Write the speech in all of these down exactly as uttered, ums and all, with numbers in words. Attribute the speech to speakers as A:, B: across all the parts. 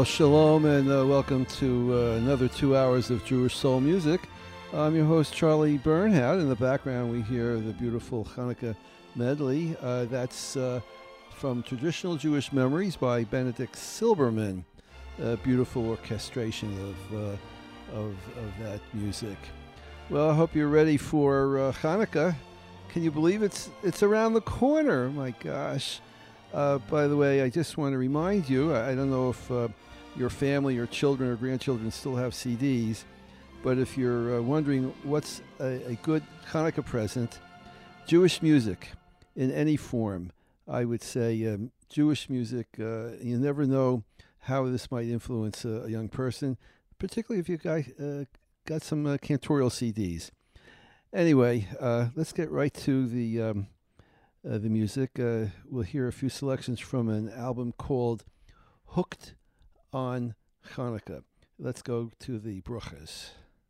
A: Well, shalom and uh, welcome to uh, another two hours of Jewish soul music. I'm your host, Charlie Bernhardt. In the background, we hear the beautiful Hanukkah medley. Uh, that's uh, from Traditional Jewish Memories by Benedict Silberman. A beautiful orchestration of, uh, of, of that music. Well, I hope you're ready for uh, Hanukkah. Can you believe it's it's around the corner? My gosh. Uh, by the way, I just want to remind you, I, I don't know if uh, your family or children or grandchildren still have C Ds, but if you're uh, wondering what's a, a good Hanukkah present, Jewish music in any form, I would say um, Jewish music, uh, you never know how this might influence a, a young person, particularly if you got, uh, got some uh, cantorial C Ds. Anyway, uh, let's get right to the... Um, Uh, the music. Uh, we'll hear a few selections from an album called Hooked on Hanukkah. Let's go to the Bruchas.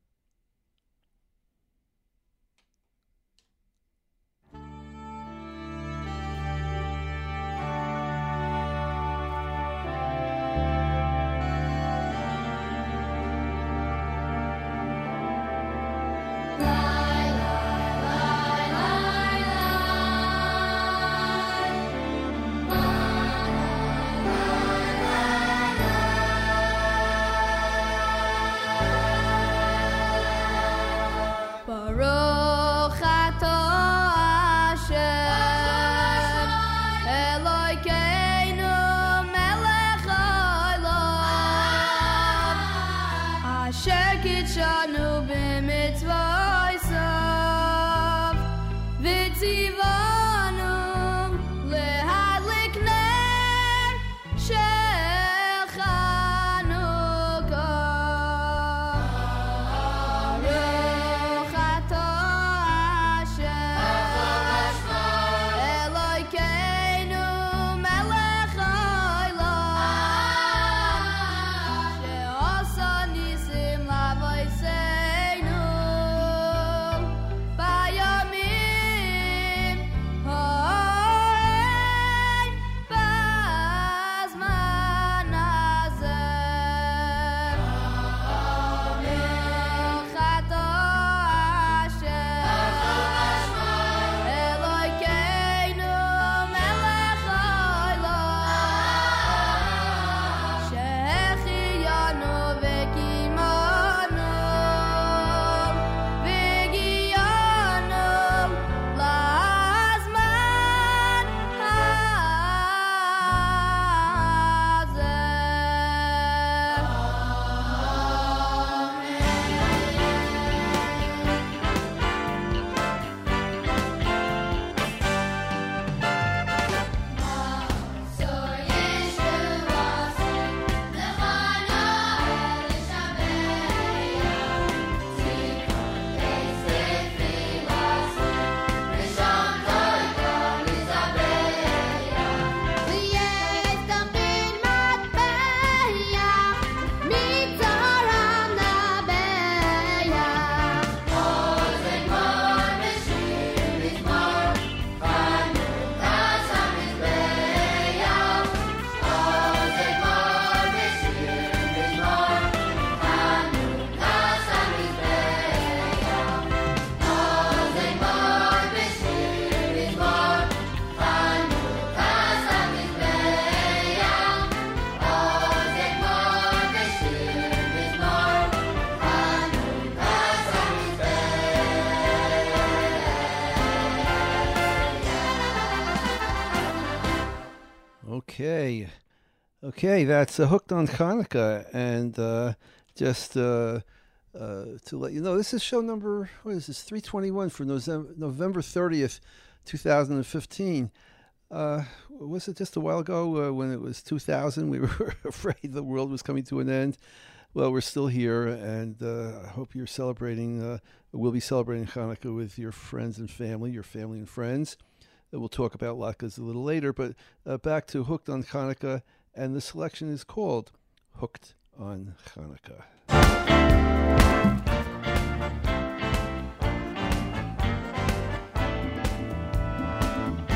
A: Okay, okay, that's uh, Hooked on Hanukkah, and uh, just uh, uh, to let you know, this is show number, what is this, three twenty-one for November thirtieth, two thousand fifteen. Uh, was it just a while ago uh, when it was two thousand, we were afraid the world was coming to an end? Well, we're still here, and uh, I hope you're celebrating, uh, we'll be celebrating Hanukkah with your friends and family, your family and friends. We'll talk about latkes a little later, but uh, back to Hooked on Hanukkah, and the selection is called Hooked on Hanukkah.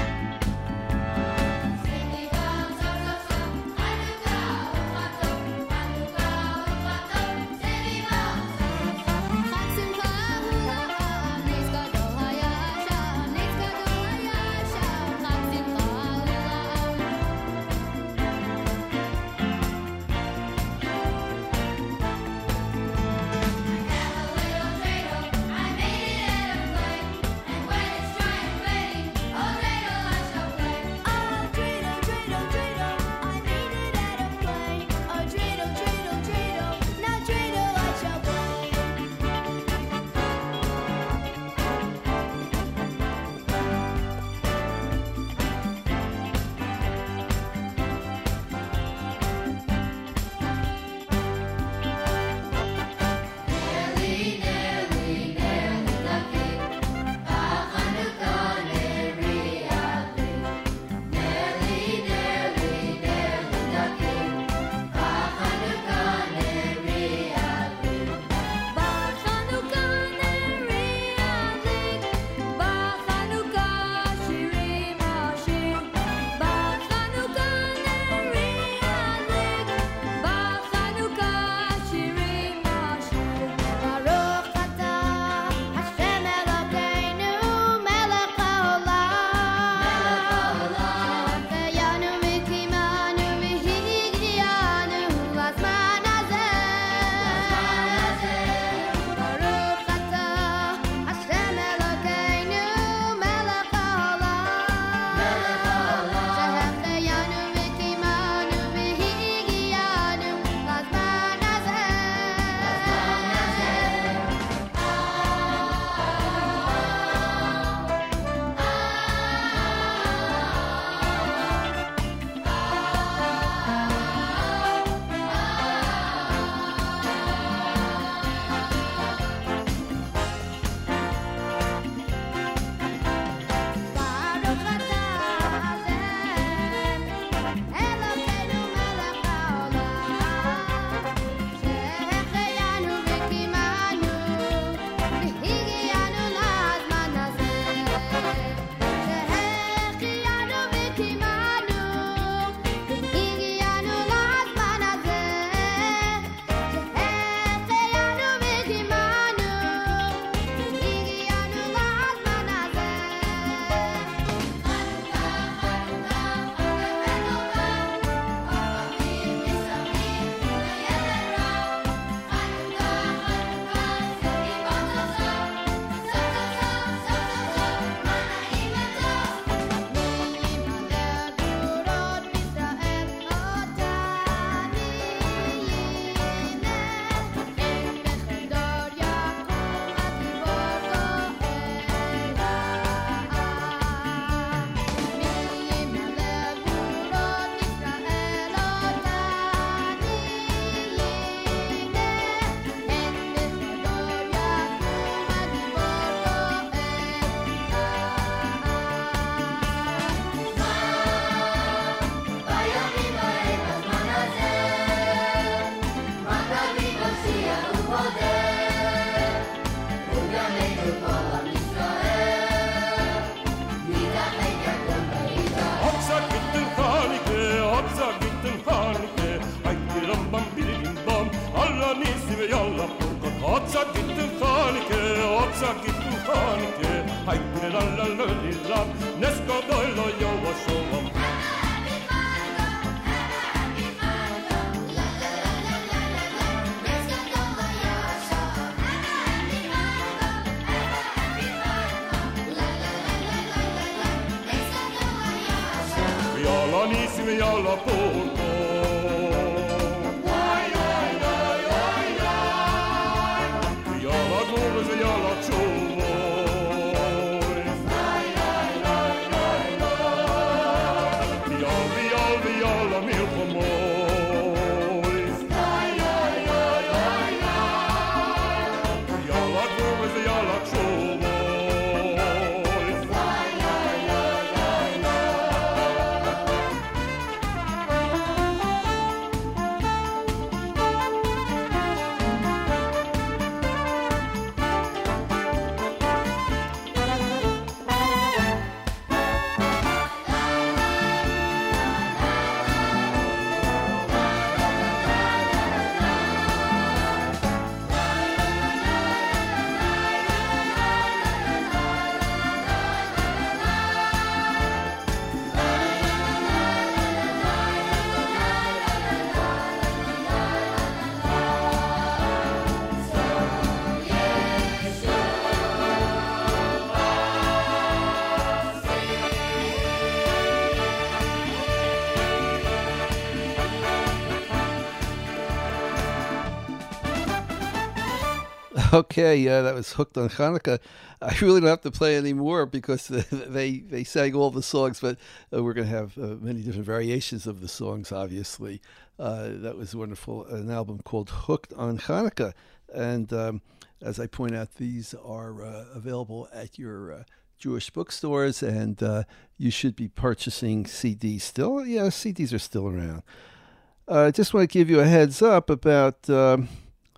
B: Hanukkah,
A: Okay, yeah, that was Hooked on Hanukkah. I really don't have to play any more because they they sang all the songs, but uh, we're going to have uh, many different variations of the songs, obviously. Uh, that was wonderful. An album called Hooked on Hanukkah. And um, as I point out, these are uh, available at your uh, Jewish bookstores, and uh, you should be purchasing C Ds still. Yeah, C Ds are still around. I uh, just want to give you a heads up about... Um,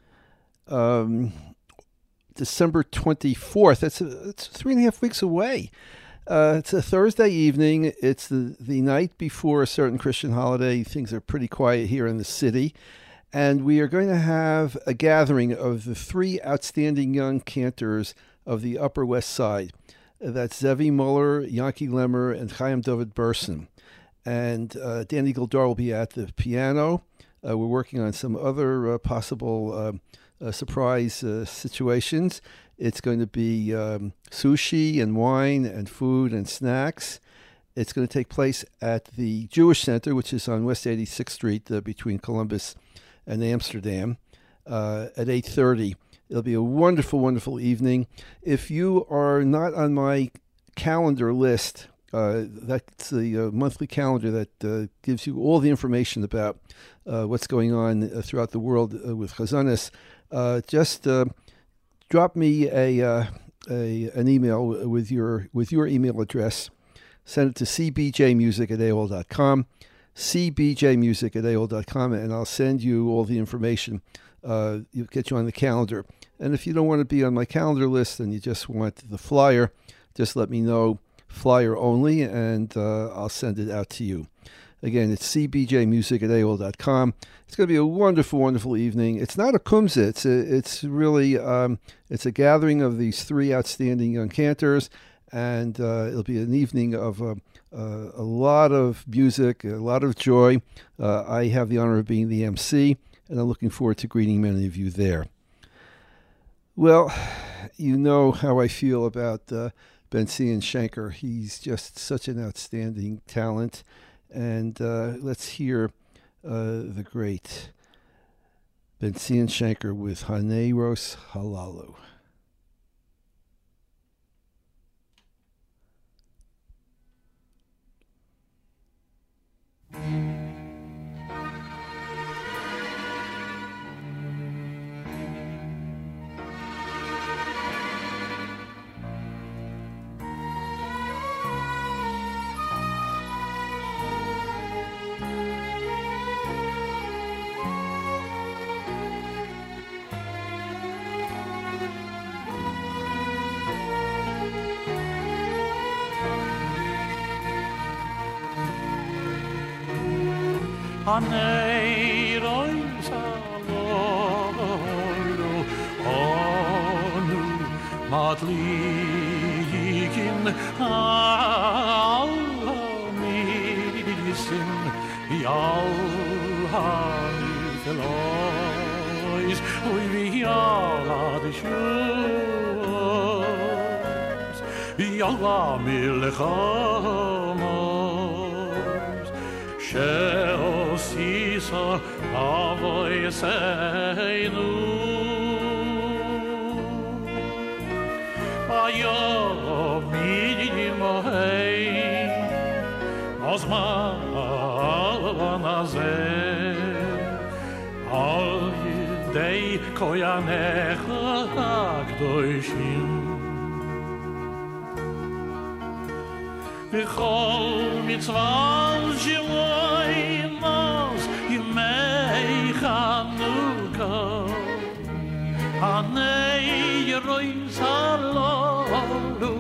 A: um, December twenty-fourth. That's, a, it's three and a half weeks away. Uh, it's a Thursday evening. It's the, the night before a certain Christian holiday. Things are pretty quiet here in the city. And we are going to have a gathering of the three outstanding young cantors of the Upper West Side. That's Zevi Muller, Yankee Lemmer, and Chaim David Burson. And uh, Danny Gildar will be at the piano. Uh, we're working on some other uh, possible uh, uh, surprise uh, situations. It's going to be um, sushi and wine and food and snacks. It's going to take place at the Jewish Center, which is on West eighty-sixth Street uh, between Columbus and Amsterdam, uh, at eight thirty. It'll be a wonderful, wonderful evening. If you are not on my calendar list, uh, that's the uh, monthly calendar that uh, gives you all the information about uh, what's going on uh, throughout the world uh, with Chazanis. Uh, just uh, drop me a, uh, a an email with your with your email address. Send it to c b j music at a o l dot com, c b j music at a o l dot com, and I'll send you all the information. Uh, you'll get you on the calendar. And if you don't want to be on my calendar list and you just want the flyer, just let me know, flyer only, and uh, I'll send it out to you. Again, it's c b j music at a o l dot com. It's going to be a wonderful, wonderful evening. It's not a kumzit. It's, a, it's really um, it's a gathering of these three outstanding young cantors, and uh, it'll be an evening of uh, uh, a lot of music, a lot of joy. Uh, I have the honor of being the M C, and I'm looking forward to greeting many of you there. Well, you know how I feel about uh, Ben-Zion Shenker. He's just such an outstanding talent. And uh, let's hear uh, the great Ben-Zion Shenker with Haneros Halalu.
B: Anei rois aloro Onu matlikin Alhamisin Alhamifelois Ui vi alade shus Alhamilchamos Sheosisa avoiseinu Ayomidimohei Ozmanazeh Al yidei koyanecha hagdoshim V'chol mitzvah shiloi nos yimei Chanukah Hanei yeroi saloru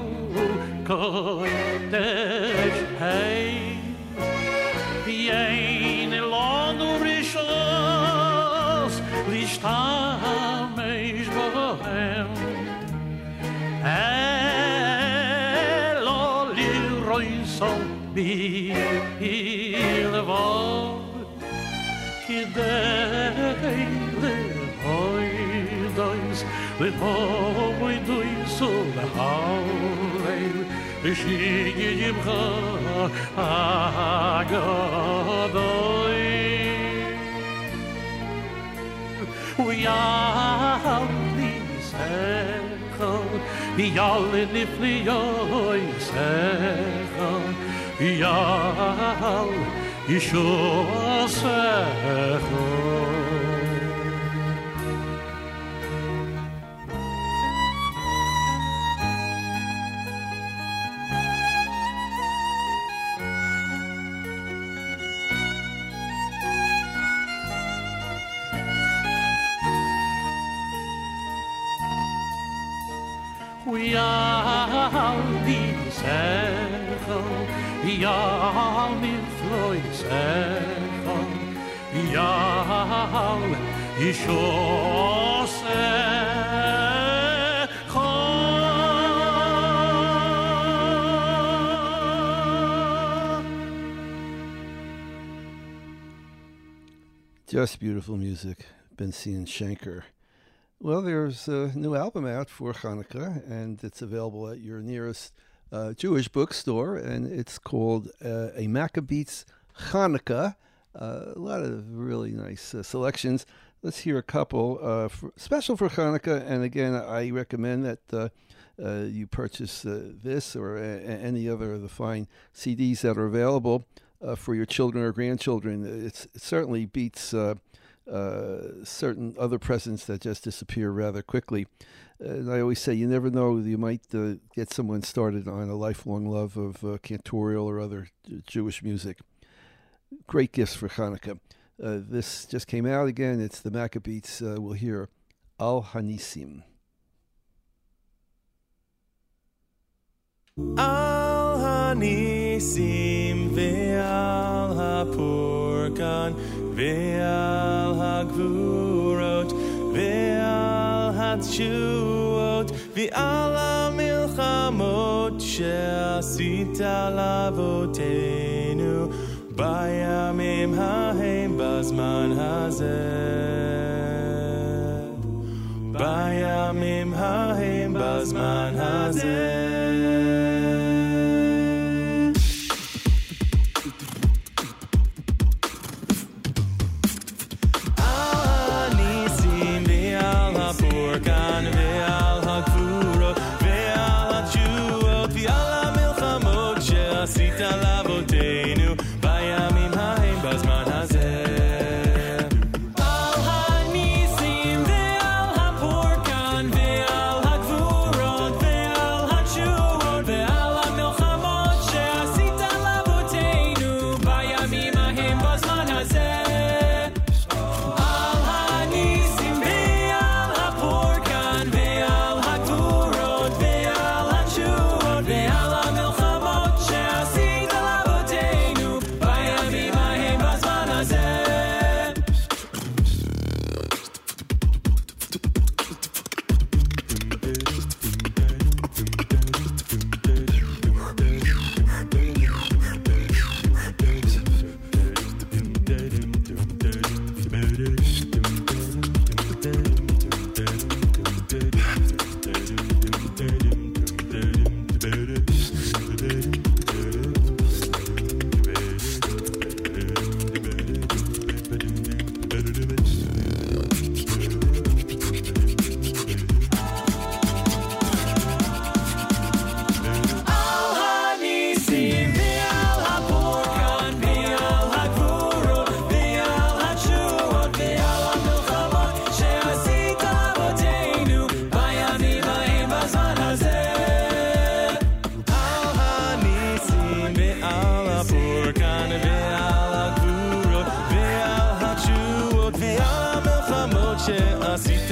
B: kodesh hei V'yein elonu rishos lishtamesh bohem Elo liroi sol bilvod Kidei lehoidois lehoidois ulehaleil V'shiyimcha agadoi Uyal nisecha Yal nifliyoi secha Yal yishosecha Yal nisecha Yal nifloisecha Yal yishosecha
A: Just beautiful music, Benzion Shenker. Well, there's a new album out for Hanukkah, and it's available at your nearest uh, Jewish bookstore, and it's called uh, A Maccabees Hanukkah. Uh, a lot of really nice uh, selections. Let's hear a couple uh, for, special for Hanukkah, and again, I recommend that uh, uh, you purchase uh, this or a, any other of the fine C Ds that are available uh, for your children or grandchildren. It's, it certainly beats Uh, Uh, certain other presents that just disappear rather quickly. Uh, and I always say you never know, you might uh, get someone started on a lifelong love of uh, cantorial or other uh, Jewish music. Great gifts for Hanukkah. Uh, this just came out again. It's the Maccabees. Uh, we'll hear Al Hanisim.
C: Al Hanisim ve'al ha'purkan ve'al ha'gvurot ve'al ha'tshuot ve'al ha'milchamot she'asita l'avotenu bayamim ha'hem bazman hazeh bayamim ha'hem bazman hazeh Purkan ve'al ha'gvurot ve'al ha'tshuot ve'al ha'milchamot she'asita l'avotenu bayamim ha'hem bazman hazeh Al ha'nisim ve'al ha'purkan ve'al ha'gvurot ve'al ha'tshuot ve'al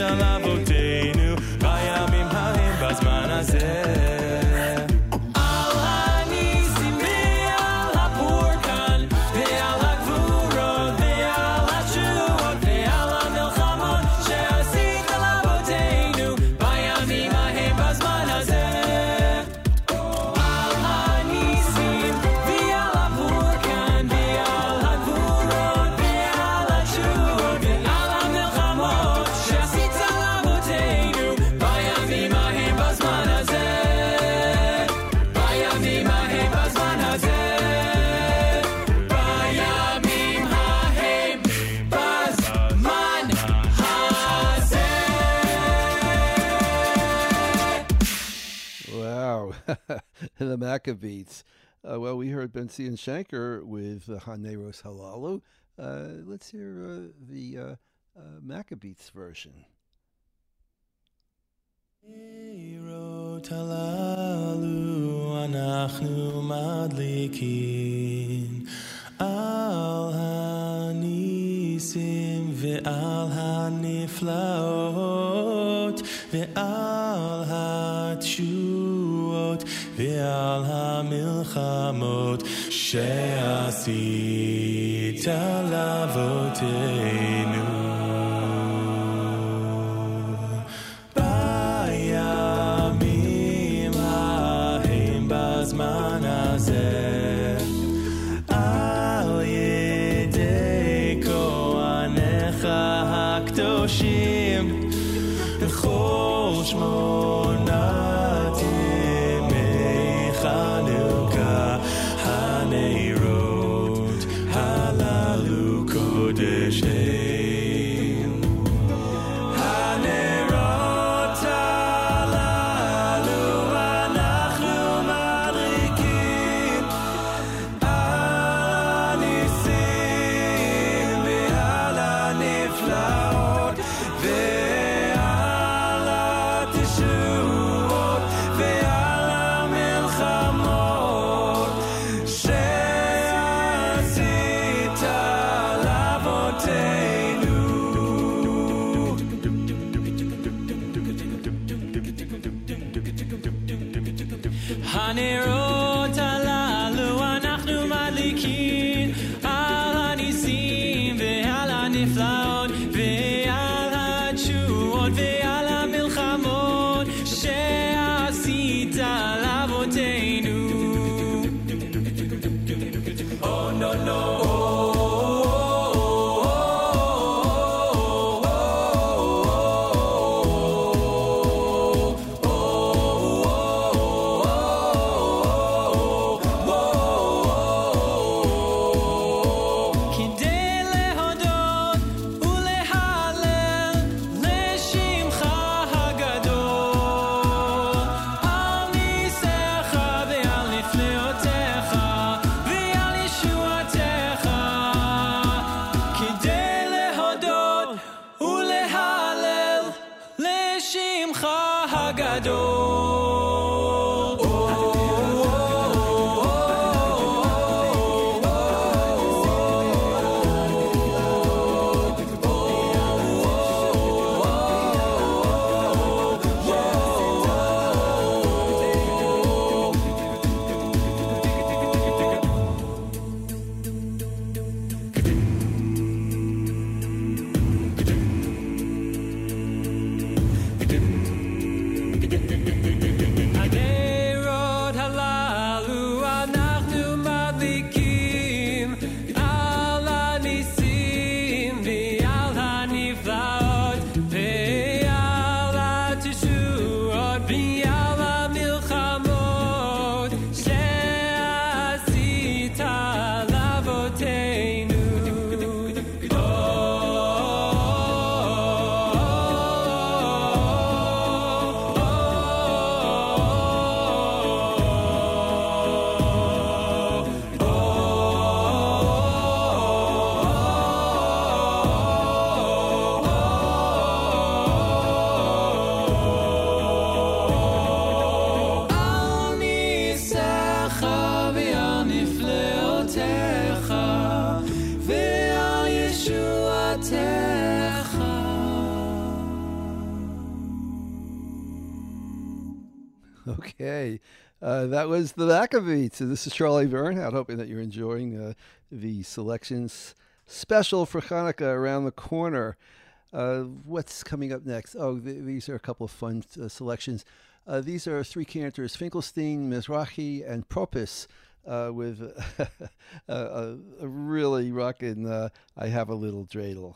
C: על אבותינו בימים ההם בזמן הזה
A: the Maccabees. Uh, well, we heard Ben Zion Shanker with uh, Haneros Halalu. Uh, let's hear uh, the uh, uh, Maccabees version.
C: Hanerot halalu anachnu madlikin al hanisim ve'al haniflaot ve'al hatshuot ve'al hamilchamot she'asita lavoteinu bayamim hahem bazman hazeh al yedei kohanecha hakdoshim b'chol shmonat yemei Chanukah hanerot halalu kodeshim hanerot halalu anachnu madlikin al hanisim ve'al haniflaot ve'al hatishuot ve'al hamilchamot she'asita lavoteinu Hanerot halalu anachnu madlikin al hanisim ve'al haniflaot ve'al hatshuot ve'al hamilchamot she'asita lavoteinu Oh no no Oh
A: Okay. Uh, that was the Maccabeats. And this is Charlie Bernhardt, hoping that you're enjoying uh, the selections special for Hanukkah around the corner. Uh, what's coming up next? Oh, th- these are a couple of fun uh, selections. Uh, these are three cantors, Finkelstein, Mizrahi, and Propis, uh, with a, a, a really rockin' uh, I Have a Little Dreidel.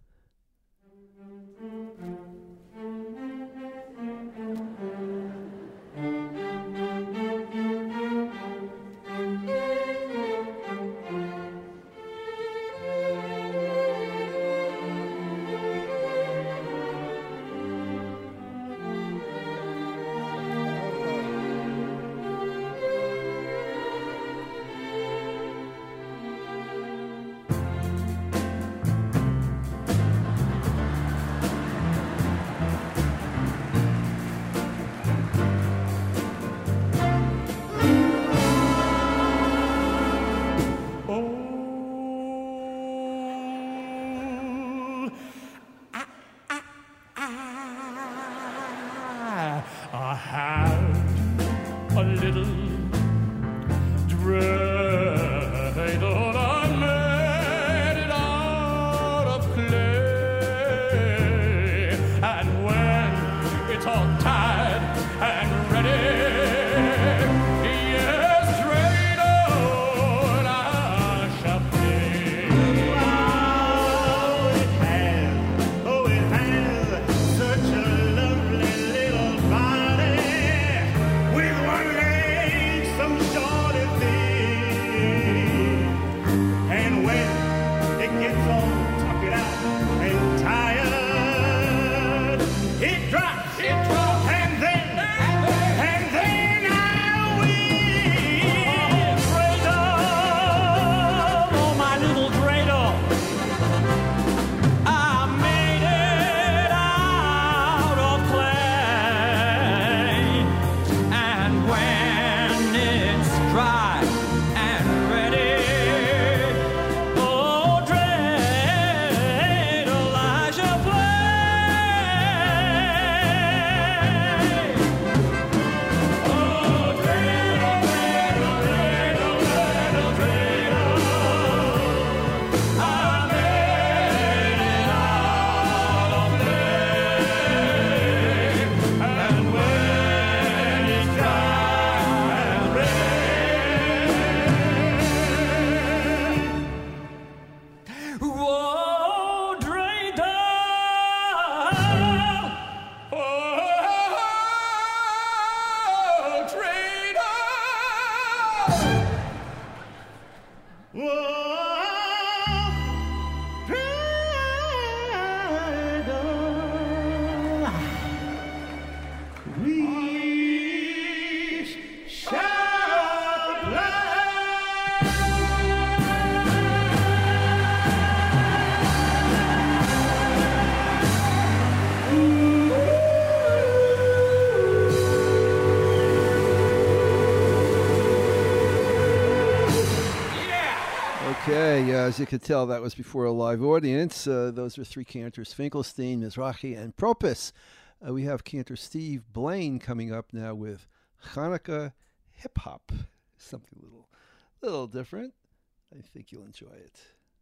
A: Okay, uh, as you could tell, that was before a live audience. Uh, those are three cantors, Finkelstein, Mizrahi, and Propis. Uh, we have cantor Steve Blaine coming up now with Hanukkah Hip Hop. Something a little, little different. I think you'll enjoy it.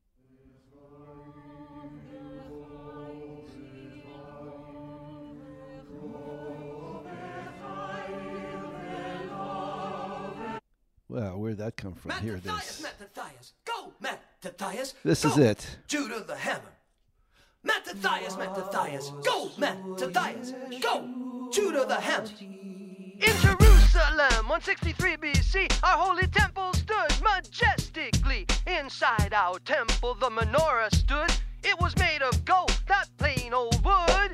A: Wow, where'd that come from? Here it is.
D: Mattathias, go, Mattathias.
A: This
D: go.
A: is it.
D: Judah the hammer. Mattathias, Mattathias, go, Mattathias, go, Judah the hammer. In Jerusalem, one sixty-three B C, our holy temple stood majestically. Inside our temple, the menorah stood. It was made of gold, not plain old wood.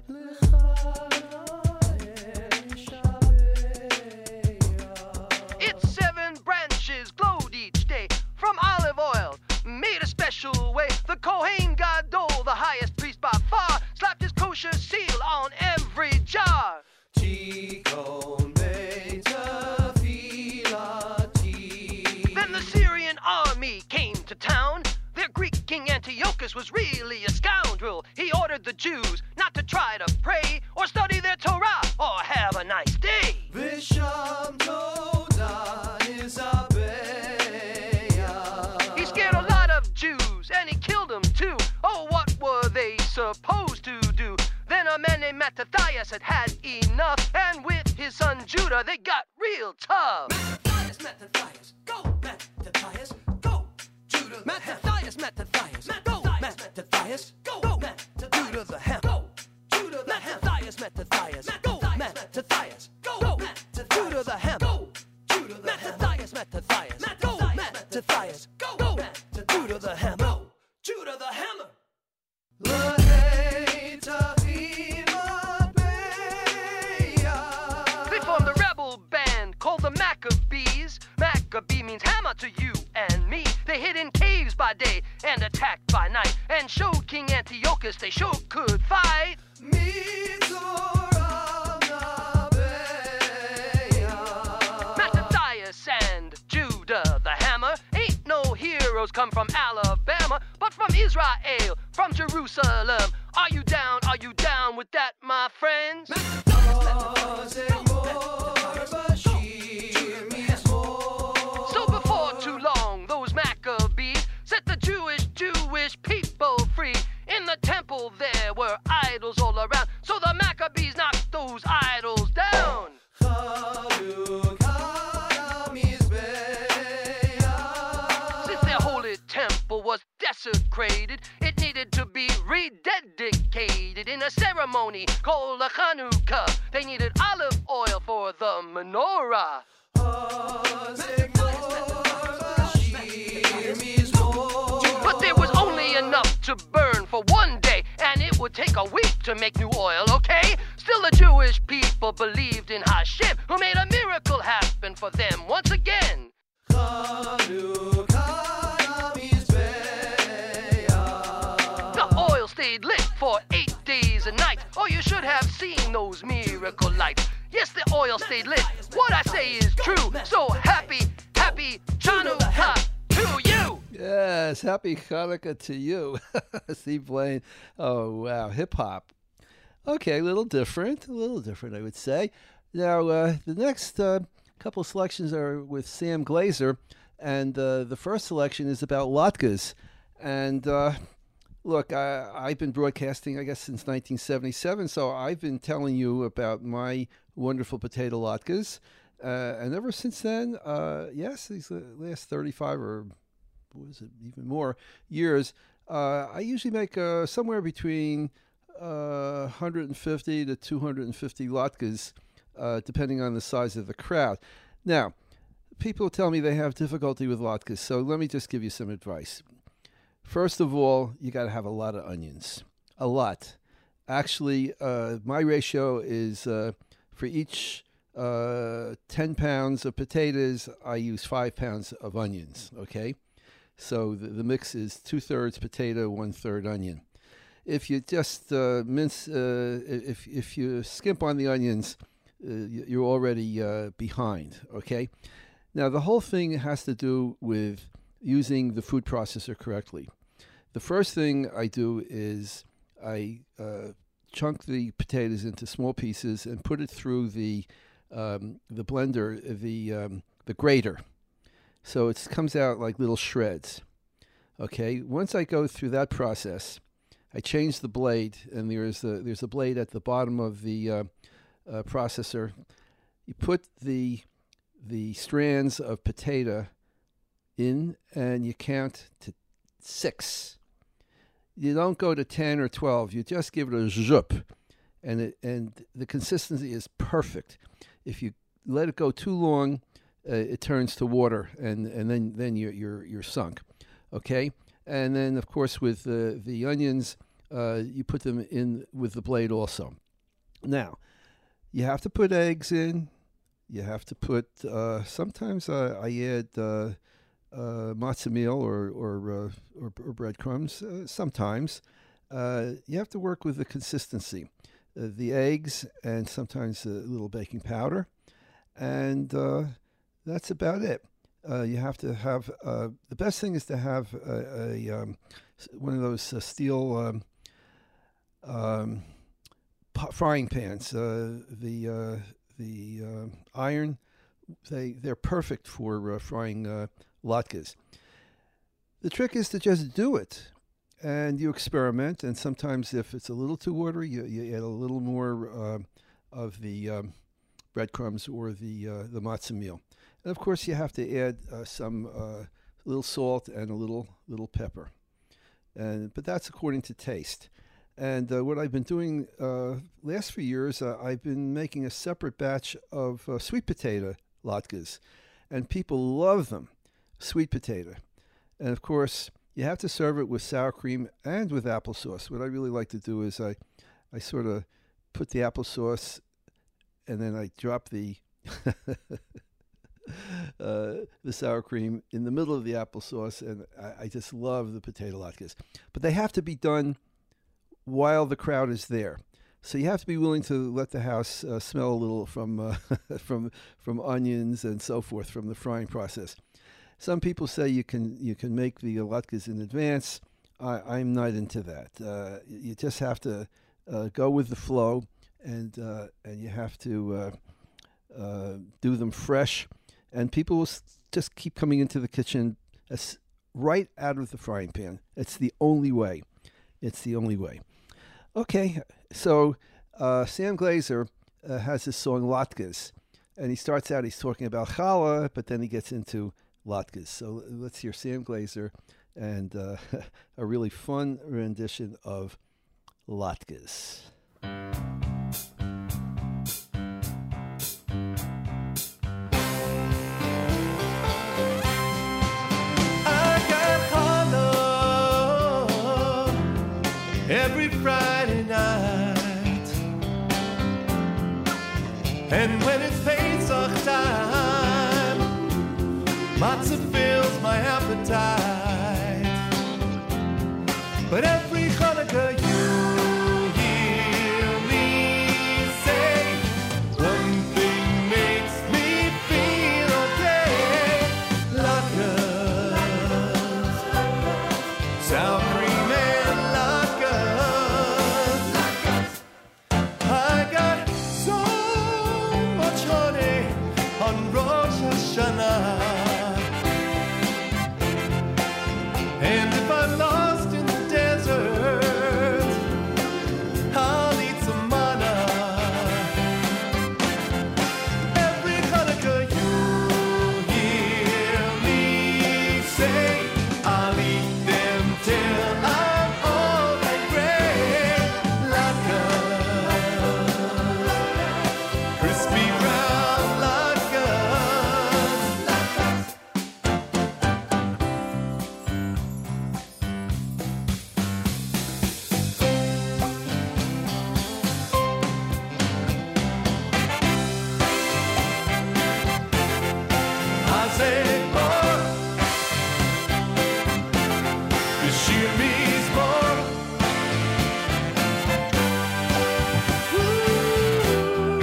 D: Its seven branches glowed each day from olive oil, made a special way. The Kohen Gadol, the highest priest by far, slapped his kosher seal on every jar. Then the Syrian army came to town. Their Greek king Antiochus was really a scoundrel. He ordered the Jews not to try to pray or study their Torah or have a nice day. Bishop. Mattathias had had enough, and with his son Judah, they got real tough. Mattathias, Mattathias, go, Mattathias, go. Judah, Mattathias, Mattathias, go, Mattathias, go, Judah the Ham, go. Judah the Ham, Mattathias, Mattathias, go, Mattathias, go, Judah the Ham, go. Judah the Mattathias, Mattathias, go, Mattathias, go, Judah the Ham, go. Judah the Hammer. They formed a rebel band called the Maccabees. Maccabee means hammer to you and me. They hid in caves by day and attacked by night, and showed King Antiochus they sure could fight. Mattathias and Judah the Hammer ain't no heroes come from Alabama, but from Israel, from Jerusalem. Are you down, are you down with that, my friends? So before too long, those Maccabees set the Jewish, Jewish people free. In the temple there were idols all around, so the Maccabees knocked those idols down. Since their holy temple was desecrated, it needed to be rededicated in a ceremony called a Chanukah. They needed olive oil for the menorah. But there was only enough to burn for one day, and it would take a week to make new oil, okay? Still the Jewish people believed in Hashem, who made a miracle happen for them once again. The oil stayed lit for eight days and nights. Oh, you should have seen those miracle lights. Yes, the oil stayed lit. What I say is true. So happy, happy Chanukah to you.
A: Yes, happy Hanukkah to you. Steve Blaine. Oh, wow. Hip-hop. Okay, a little different. A little different, I would say. Now, uh, the next uh, couple of selections are with Sam Glazer. And uh, the first selection is about latkes. And uh, look, I, I've been broadcasting, I guess, since nineteen seventy-seven. So I've been telling you about my wonderful potato latkes. Uh, and ever since then, uh, yes, these uh, last thirty-five or what is it, even more years, uh, I usually make uh, somewhere between uh, one hundred fifty to two hundred fifty latkes, uh, depending on the size of the crowd. Now, people tell me they have difficulty with latkes, so let me just give you some advice. First of all, you got to have a lot of onions, a lot. Actually, uh, my ratio is uh, for each uh, ten pounds of potatoes, I use five pounds of onions, okay? So the, the mix is two-thirds potato, one-third onion. If you just uh, mince, uh, if, if you skimp on the onions, uh, you're already uh, behind, okay? Now, the whole thing has to do with using the food processor correctly. The first thing I do is I uh, chunk the potatoes into small pieces and put it through the um, the blender, the um, the grater. So it comes out like little shreds. Okay. Once I go through that process, I change the blade, and there's a, there's a blade at the bottom of the uh, uh, processor. You put the the strands of potato in, and you count to six. You don't go to ten or twelve. You just give it a zhup, and it, and the consistency is perfect. If you let it go too long, uh, it turns to water, and, and then then you're you're you're sunk. Okay, and then of course with the the onions, uh, you put them in with the blade also. Now, you have to put eggs in. You have to put. Uh, sometimes uh, I add uh, uh, matzo meal or or uh, or, or breadcrumbs. Uh, sometimes uh, you have to work with the consistency, uh, the eggs, and sometimes a little baking powder, and uh, that's about it. Uh, you have to have. Uh, the best thing is to have a, a um, one of those uh, steel um, um, frying pans. Uh, the uh, The uh, iron, they, they're perfect for uh, frying uh, latkes. The trick is to just do it. and you experiment. And sometimes, if it's a little too watery, you, you add a little more uh, of the um, breadcrumbs or the uh, the matzah meal. And of course, you have to add uh, some uh, little salt and a little little pepper. And but that's according to taste. And uh, what I've been doing uh, last few years, uh, I've been making a separate batch of uh, sweet potato latkes, and people love them, sweet potato. And of course, you have to serve it with sour cream and with applesauce. What I really like to do is I, I sort of put the applesauce, and then I drop the uh, the sour cream in the middle of the applesauce, and I, I just love the potato latkes. But they have to be done while the crowd is there. So you have to be willing to let the house uh, smell a little from uh, from from onions and so forth from the frying process. Some people say you can you can make the latkes in advance. I, I'm not into that. Uh, you just have to uh, go with the flow, and uh, and you have to uh, uh, do them fresh. And people will s- just keep coming into the kitchen as right out of the frying pan. It's the only way. It's the only way. Okay, so uh, Sam Glazer uh, has this song Latkes, and he starts out, he's talking about challah, but then he gets into latkes. So let's hear Sam Glazer and uh, a really fun rendition of latkes.
C: Every Friday night, and when it's Pesach time, matzah fills my appetite. But every Hanukkah you hear me say, one thing makes me feel okay. Latkes, sour cream and latkes. I got so much honey on Rosh Hashanah. And if I'm lost in the desert, I'll eat some manna. Every Hanukkah you hear me say, I'll eat them till I'm old and gray. Latkes, crispy brown latkes. Hazekor, b'shir mizmor. Ooh.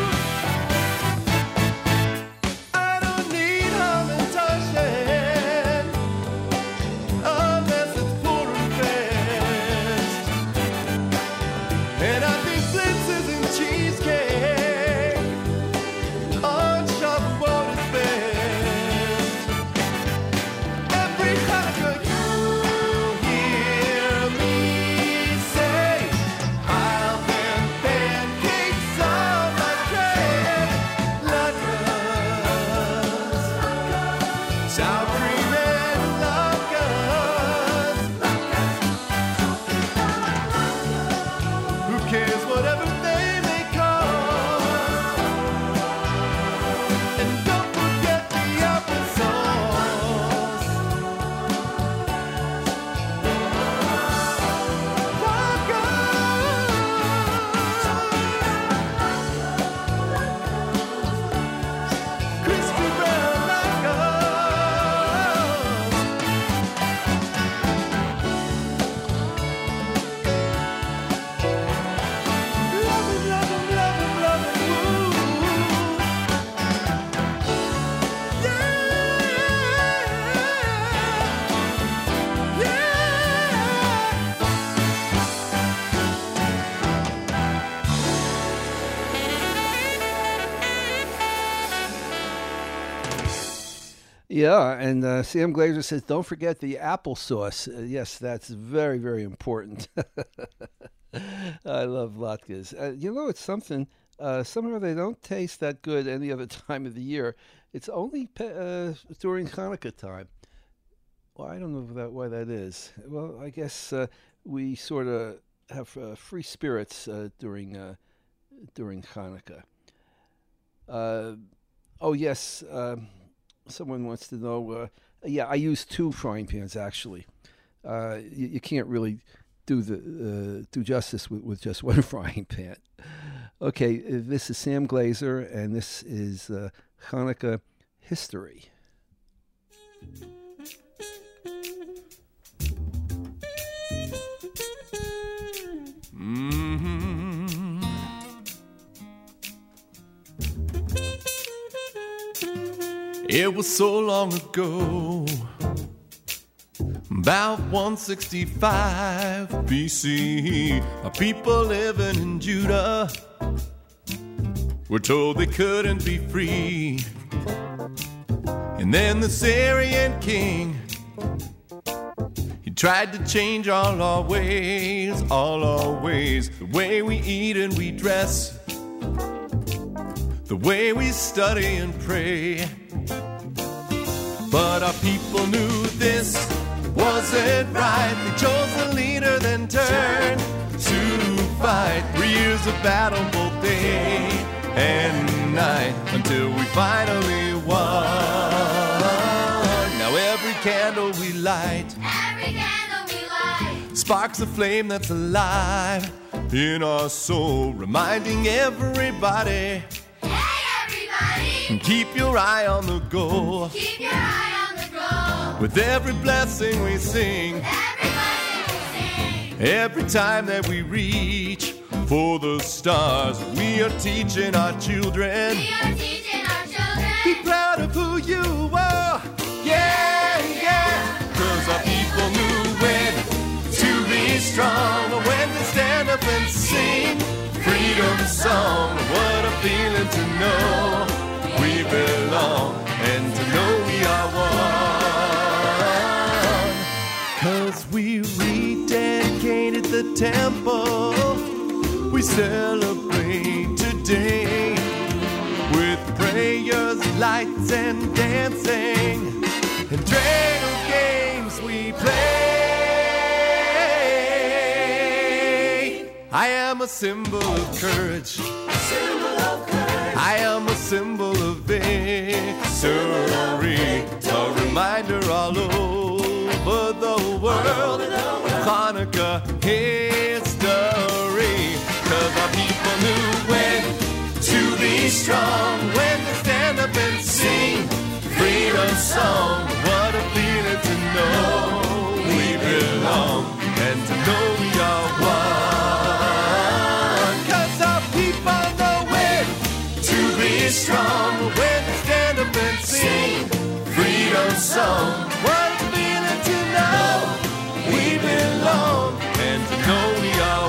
C: I don't need Hamantashen unless it's Purim Fest. And I think blitzes and cheesecake on Shavuot is best. Every Hanukkah you hear me say, I'll bend pancakes on my tray. Latkes, sour cream and latkes. Who cares whatever they may cost? And don't forget the applesauce. Latkes, crispy brown latkes.
A: Yeah, and uh, Sam Glazer says, don't forget the applesauce. Uh, yes, that's very, very important. I love latkes. Uh, you know, it's something, uh, somehow they don't taste that good any other time of the year. It's only pe- uh, during Hanukkah time. Well, I don't know that, why that is. Well, I guess uh, we sort of have uh, free spirits uh, during uh, during Hanukkah. Uh, oh, yes, uh, someone wants to know. Uh, yeah, I use two frying pans, actually. Uh, you, you can't really do the uh, do justice with, with just one frying pan. Okay, this is Sam Glazer, and this is uh, Hanukkah history.
C: Mm-hmm. It was so long ago, about one sixty-five B C, a people living in Judah were told they couldn't be free. And then the Syrian king, he tried to change all our ways, all our ways, the way we eat and we dress, the way we study and pray. But our people knew this wasn't right. They chose a leader, then turned to fight. Three years of battle both day and night until we finally won. Now every candle we light,
E: Every candle we light,
C: sparks a flame that's alive in our soul, reminding everybody,
E: hey everybody,
C: keep your eye on the goal.
E: keep your eye on the goal.
C: With every blessing we sing,
E: Every blessing we sing,
C: every time that we reach for the stars, we are teaching our children,
E: we are teaching our
C: be
E: children,
C: proud of who you are. Yeah, yeah. Cause our people knew when to be strong, when to stand up and sing freedom song. What a feeling to know we belong and to know we are one. Cause we rededicated the temple, we celebrate today with prayers, lights, and dancing, and dreidel games we play. I am a symbol of courage, I am a symbol of victory, a reminder all over the world of Hanukkah history. Cause our people knew when to be strong, when to stand up and sing freedom song. What a feeling to know we belong and to know we are one. Cause our people know when to be strong, when to stand up and sing freedom song. What a feeling to know we belong and to know we are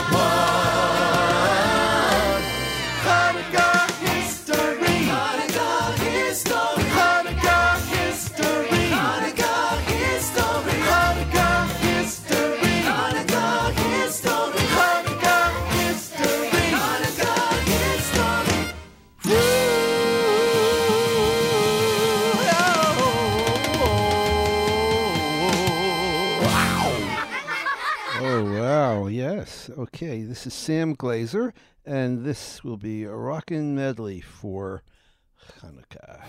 C: one. Hanukkah history, Hanukkah history, Hanukkah history, Hanukkah history, Hanukkah history, Hanukkah history, Hanukkah history, Hanukkah history.
A: Oh, wow, yes. Okay, this is Sam Glazer, and this will be a rockin' medley for Hanukkah.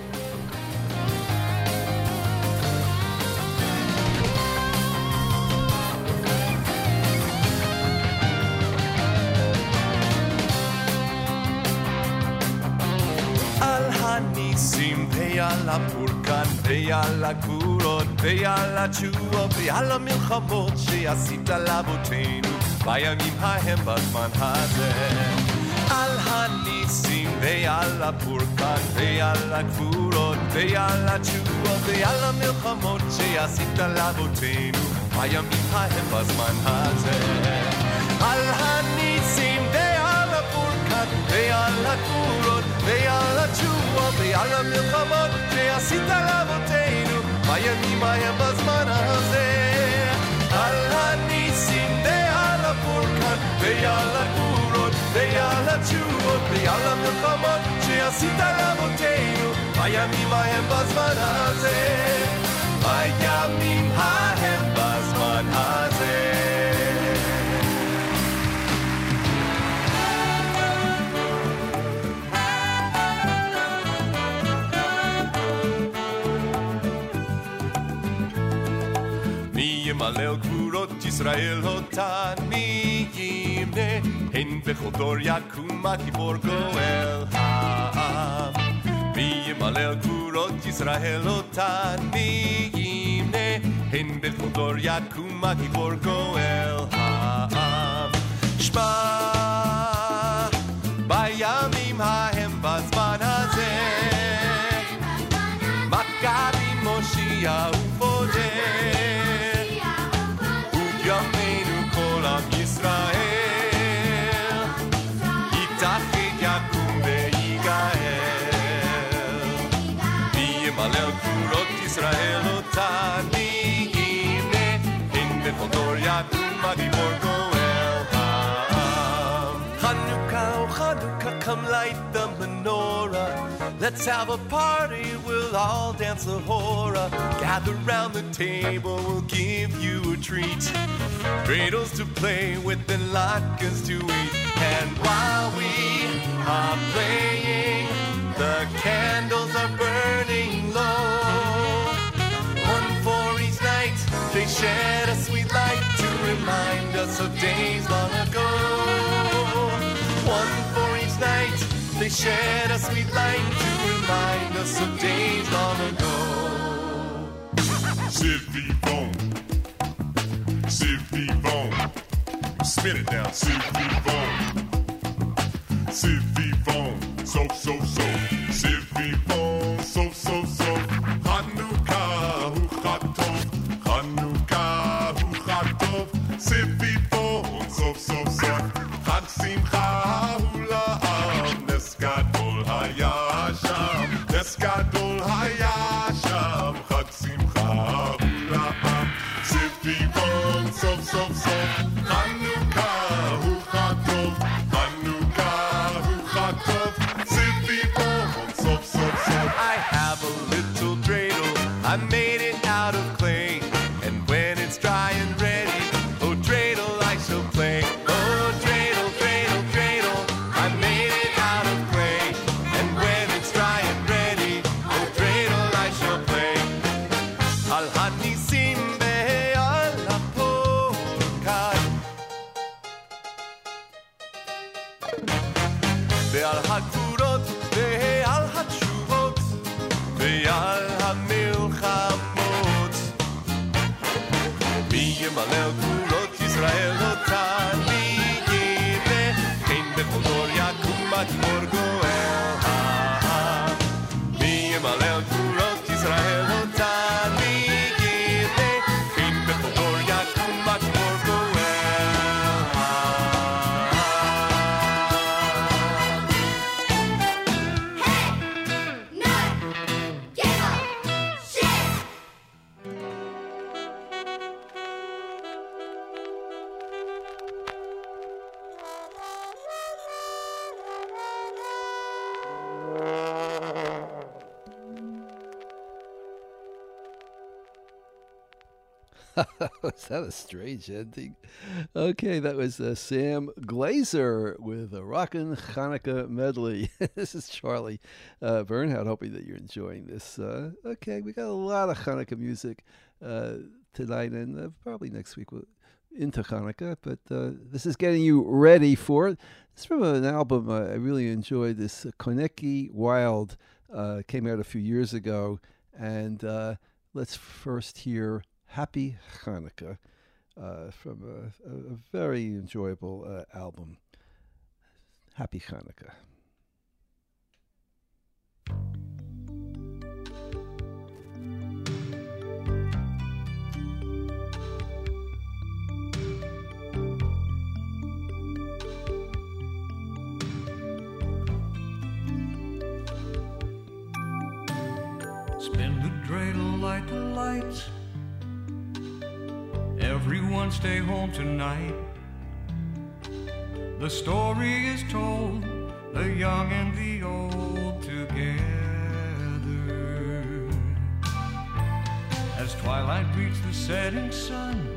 C: Al hanisim ve'al hapurkan ve'al הגבורות ועל התשובות ועל המלחמות שעשית לאבותינו בימים ההם בזמן הזה. על הניסים ועל הפורקן ועל הגבורות ועל התשובות ועל המלחמות שעשית לאבותינו בימים ההם בזמן הזה. על הניסים ועל הפורקן הברקת ועל הגבורות ועל התשובות ועל המלחמות שעשית לאבותינו בימים ההם בזמן הזה על הניסים ועל הברקת ועל הגבורות ועל התשובות ועל המלחמות שעשית לאבותינו בימים ההם בזמן הזה בימים ההם בזמן הזה מלא גבורות ישראל אותן מי ימנה הן בכל דור יקום הגיבור גואל העם מי ימלא גבורות ישראל אותן מי ימנה הן בכל דור יקום הגיבור גואל העם שמע בימים ההם בזמן הזה מכבי מושיע ופודה ימינו כל עם ישראל יתאחד יקום ויגאל וימלא גבורות ישראל אותן ימנה הן בכל דור יקום הגיבור גואל העם Hanukkah, oh Hanukkah, come light the menorah Let's have a party, we'll all dance the hora Gather round the table, we'll give you a treat Cradles to play with and latkes to eat And while we are playing The candles are burning low One for each night, they shed a sweet light To remind us of days long ago One for each night, they shed a sweet light To remind us of days long ago
F: C'est vivant C'est vivant Spin it down C'est vivant C'est vivant So, so, so C'est vivant So, so, so Hanukkah Hu Chatov Hanukkah Hu Chatov C'est vivant So, so, so Chag Simcha Hu La'am Nes Gadol Haya Sham Nes Gadol Haya Sham Chag Simcha Hu La'am C'est vivant So, so, so Hanukkah Hu Chatov Hanukkah Hu Chatov C'est vivant So, so, so
C: I have a little dreidel I made it out of clay And when it's dry and ready Oh dreidel I shall play Oh dreidel, dreidel, dreidel I made it out of clay And when it's dry and ready Oh dreidel I shall play Al hanisim ve'al hapokad Ve'al hagvurot ve'al hatshuvot Ve'al hamilchamot Mi yemalel gvurot Yisrael otan Mi yimeh Ein bechol dor yakum hagiבור goel ha'am Mi yemalel gvurot Yisrael otan Mi yimeh Ein bechol dor yakum hagiבור goel
A: Was that a strange ending? Okay, that was uh, Sam Glazer with a Rockin' Hanukkah medley. This is Charlie uh, Bernhardt, hoping that you're enjoying this. Uh, okay, we got a lot of Hanukkah music uh, tonight, and uh, probably next week we'll into Hanukkah, but uh, this is getting you ready for it. It's from an album uh, I really enjoyed. This uh, Konecki Wild uh, came out a few years ago, and uh, let's first hear Happy Hanukkah uh, from a, a, a very enjoyable uh, album. Happy Hanukkah.
G: Spin the dreidel, light the lights. Everyone stay home tonight. The story is told, the young and the old together. As twilight greets the setting sun,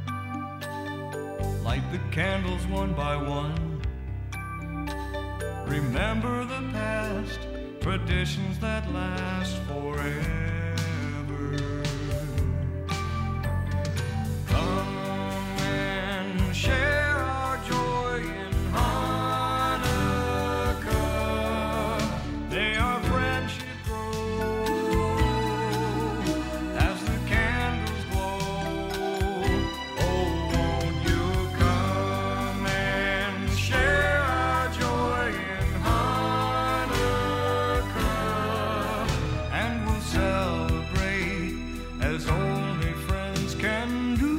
G: light the candles one by one. Remember the past, traditions that last forever. Come and share our joy in Hanukkah. May our friendship grow as the candles glow. Oh, won't you come and share our joy in Hanukkah, and we'll celebrate as only friends can do.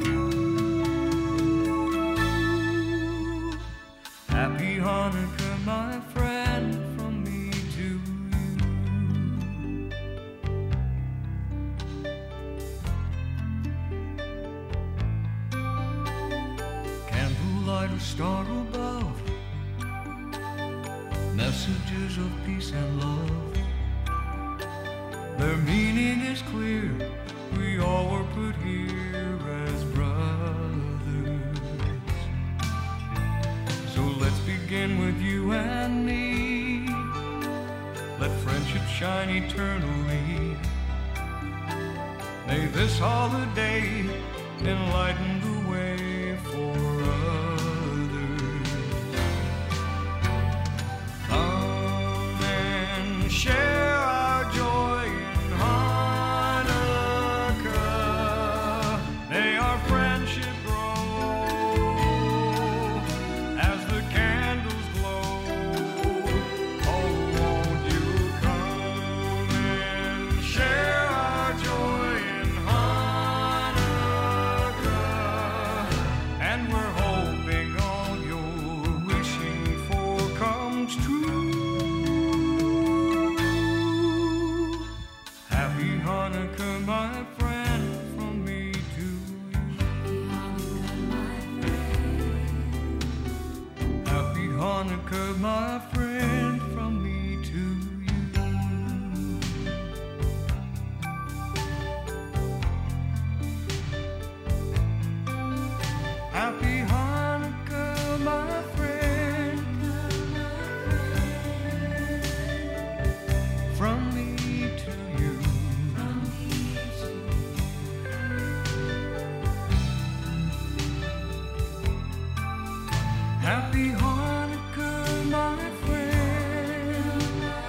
G: Happy Hanukkah, my friend, from me to you. Candlelight or star above, messages of peace and love. Their meaning is clear, we all were put here as brothers. So let's begin with you and me. Let friendship shine eternally. May this holiday enlighten the way for others. Come and share our joy in Hanukkah. May our friendship grow as the candles glow. Oh, won't you come and share our joy in Hanukkah? And we're hoping all you're wishing for comes true. Happy Hanukkah, my friend, from me to you. Happy Hanukkah, my friend, from me to you. Happy Hanukkah, my friend, from me to you. Happy Hanukkah, my friend,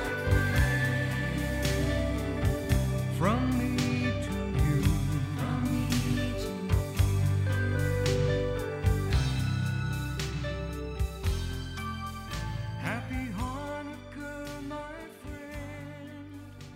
G: from me to you. Happy Hanukkah, my friend.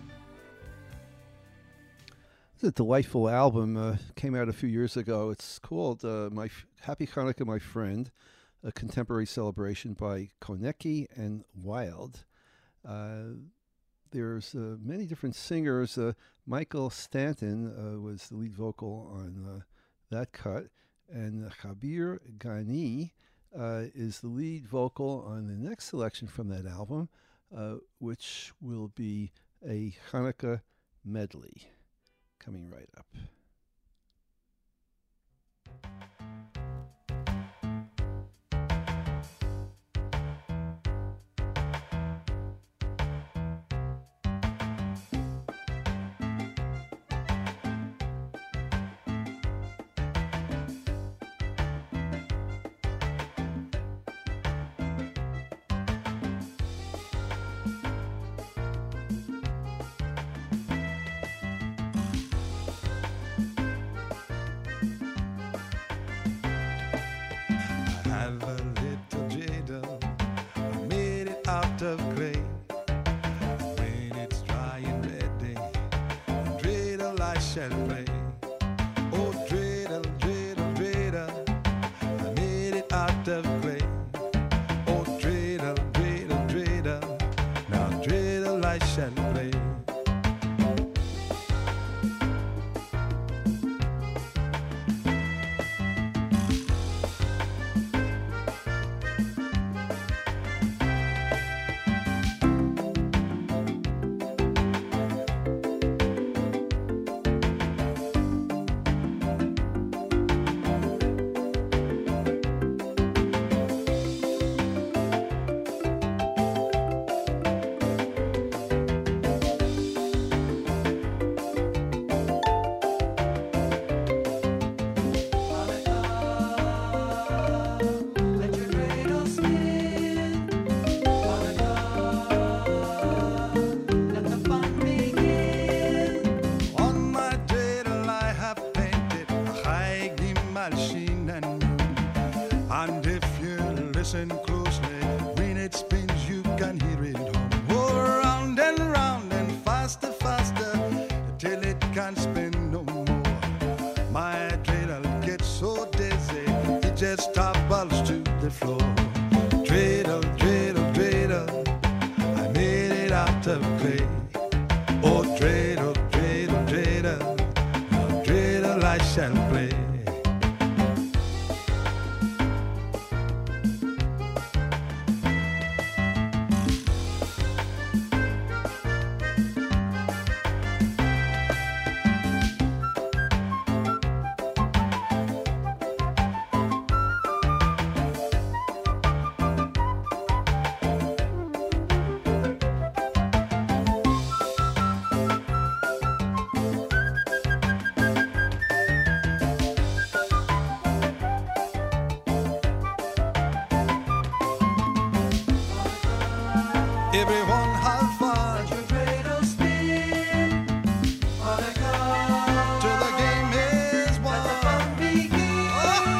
A: It's a delightful album. Uh, came out a few years ago. It's called uh, "My F- Happy Hanukkah, My Friend," a contemporary celebration by Konecki and Wild. Uh, there's uh, many different singers. Uh, Michael Stanton uh, was the lead vocal on uh, that cut, and Khabir Ghani uh, is the lead vocal on the next selection from that album, uh, which will be a Hanukkah medley. Coming right up.
H: Have a little dreidel, I made it out of clay. When it's dry and ready, dreidel I shall play. Oh, dreidel, dreidel, dreidel, I made it out of clay. Oh, dreidel, dreidel, dreidel, now dreidel I shall play. listen closely. When it spins, you can hear it hum. Oh, round and round and faster, faster, till it can't spin no more. My dreidel gets so dizzy, it just topples to the floor. Dreidel, dreidel, dreidel, I made it out of clay. Oh, dreidel, dreidel, dreidel, now dreidel I shall play. Everyone have fun. Your dreidel spin on a card till the game is won. Let the fun begin.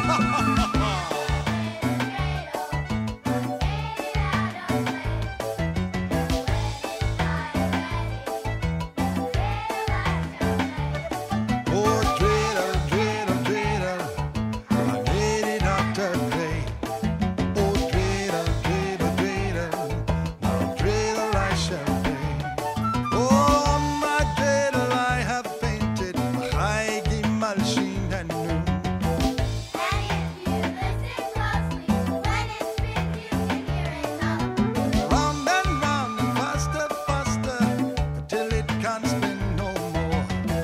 H: Oh, dreidel, dreidel, dreidel, I made it out of clay. Oh, dreidel, dreidel, dreidel, now dreidel I shall play. Oh, on my dreidel I have painted high Gimalshin and noon. Round and round and faster, faster, till it can't spin no more.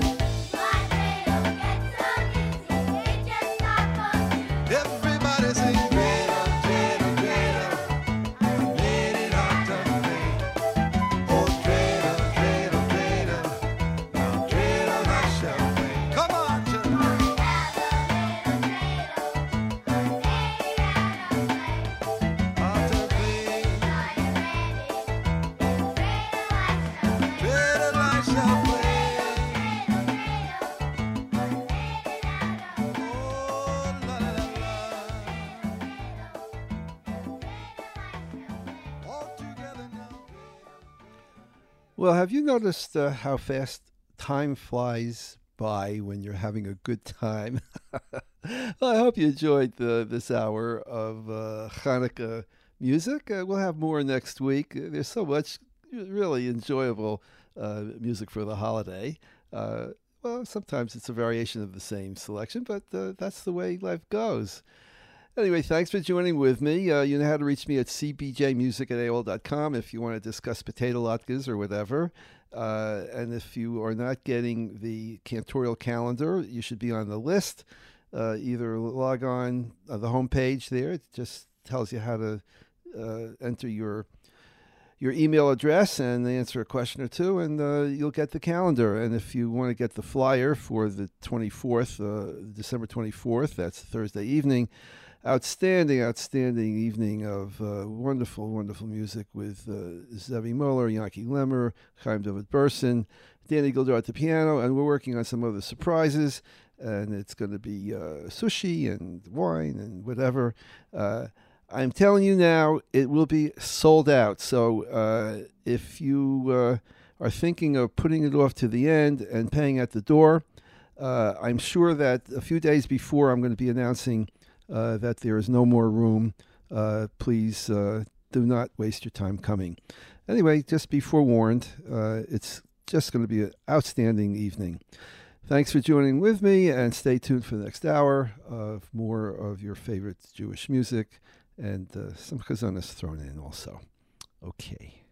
H: Everybody sing dreidel, dreidel, dreidel, I made it out of clay. Oh, dreidel, dreidel, dreidel, now dreidel I shall play. Come on, children. Out of clay, dreidel I shall play. Oh, la la la la. All together now.
A: Well, have you noticed uh, how fast time flies by when you're having a good time? Well, I hope you enjoyed the, this hour of uh, Hanukkah music. Uh, we'll have more next week. Uh, There's so much really enjoyable uh, music for the holiday. Uh, well, sometimes it's a variation of the same selection, but uh, that's the way life goes. Anyway, thanks for joining with me. Uh, you know how to reach me at c b j music at a o l dot com if you want to discuss potato latkes or whatever. Uh, and if you are not getting the cantorial calendar, you should be on the list. Uh, either log on uh, the homepage there. It just tells you how to uh, enter your your email address and answer a question or two, and uh, you'll get the calendar. And if you want to get the flyer for the twenty-fourth, uh, December twenty-fourth, that's Thursday evening, outstanding, outstanding evening of uh, wonderful, wonderful music with uh, Zevi Moeller, Yankee Lemmer, Chaim David Burson, Danny Gildar at the piano, and we're working on some other surprises, and it's going to be uh, sushi and wine and whatever. Uh, I'm telling you now, it will be sold out. So uh, if you uh, are thinking of putting it off to the end and paying at the door, uh, I'm sure that a few days before I'm going to be announcing uh, that there is no more room. Uh, please uh, do not waste your time coming. Anyway, just be forewarned. Uh, it's just going to be an outstanding evening. Thanks for joining with me, and stay tuned for the next hour of more of your favorite Jewish music, and uh, some chazonas thrown in also. Okay.